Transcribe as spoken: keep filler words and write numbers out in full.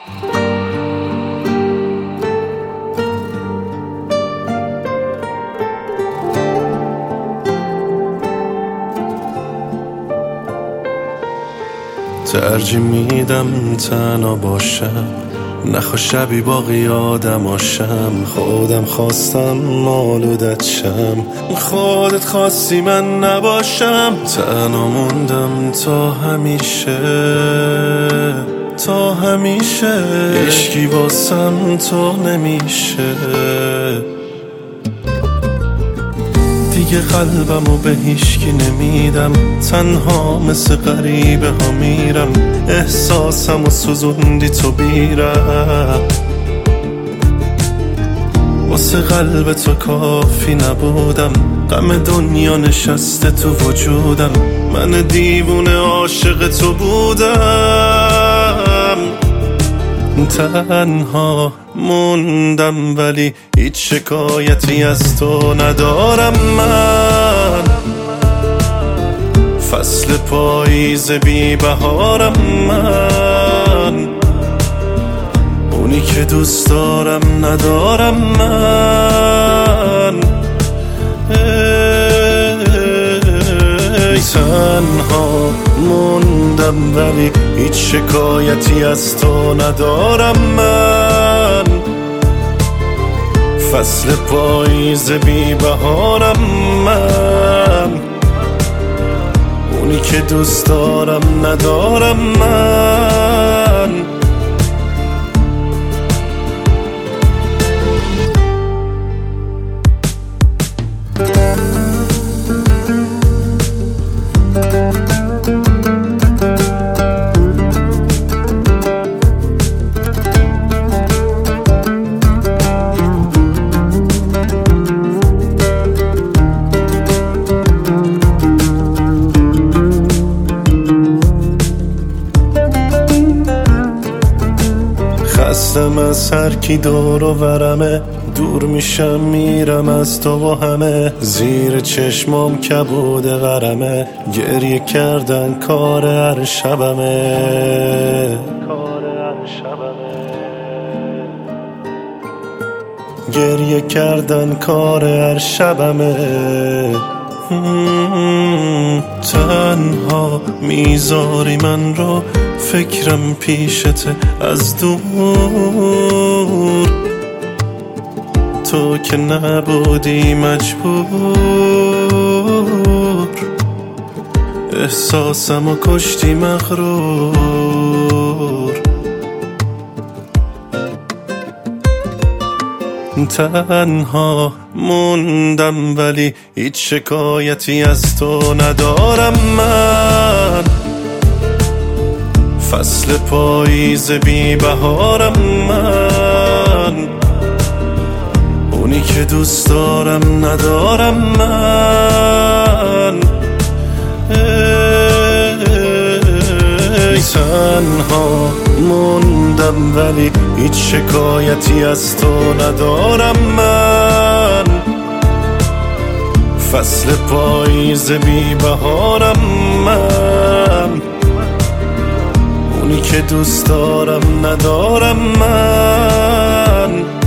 ترجیح میدم تنها باشم، نخوا شبی باقی آدماشم. خودم خواستم آلودت شم، خودت خواستی من نباشم. تنها موندم تا همیشه، تا همیشه. عشقی واسم تو نمیشه، دیگه قلبمو به هیچکی نمیدم. تنها مثل غریبه ها میرم، احساسمو سوزوندی تو بیرم. واسه قلب تو کافی نبودم، غم دنیا نشسته تو وجودم. من دیوونه عاشق تو بودم. تنها موندم ولی هیچ شکایتی از تو ندارم من. فصل پاییز بی بهارم من، اونی که دوست دارم ندارم من. ای تنها موندم ولی هیچ شکایتی از تو ندارم من. فصل پاییز بی بهارم من، اونی که دوست دارم ندارم من. خستم از هر کی دور و برمه، دور میشم میرم از تو و همه. زیر چشمام کبود غرمه، گریه کردن کار هر شبمه. گریه کردن کار هر شبمه. تنها میذاری من رو، فکرم پیشته از دور. تو که نبودی مجبور، احساسمو کشتی مغرور. تنها موندم ولی هیچ شکایتی از تو ندارم من. فصل پاییز بی بهارم من، اونی که دوست دارم ندارم من. ای تنها موندم ولی هیچ شکایتی از تو ندارم من. فصل پاییز بی بهارم من، اونی که دوست دارم ندارم من.